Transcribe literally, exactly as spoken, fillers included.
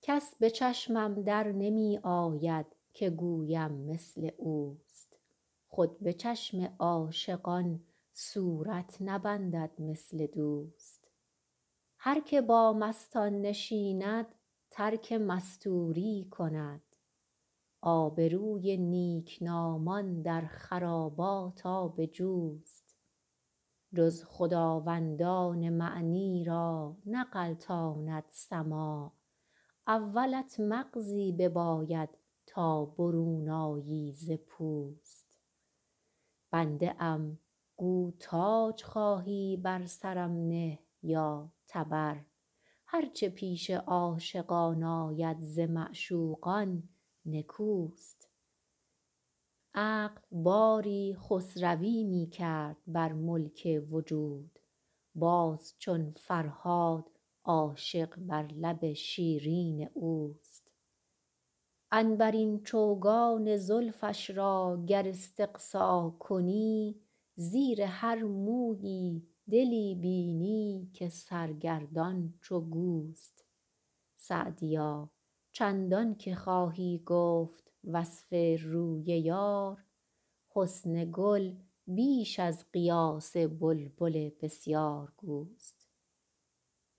کس به چشمم در نمی آید که گویم مثل اوست. خود به چشم عاشقان صورت نبندد مثل دوست. هر که با مستان نشیند ترک مستوری کند. آبروی نیکنامان در خرابات آب جوست. جز خداوندان معنی را نغلطاند سماع. اولت مغزی بباید تا برون آیی ز پوست. بنده ام گو تاج خواهی بر سرم نه یا تبر. هر چه پیش عاشقان آید ز معشوقان نکوست. عقل باری خسروی می کرد بر ملک وجود. باز چون فرهاد عاشق بر لب شیرین اوست. عنبرین چوگان زلفش را گر استقصا کنی. زیر هر مویی دلی بینی که سرگردان چو گوست. سعدیا چندان که خواهی گفت وصف روی یار. حسن گل بیش از قیاس بلبل بسیار گوست.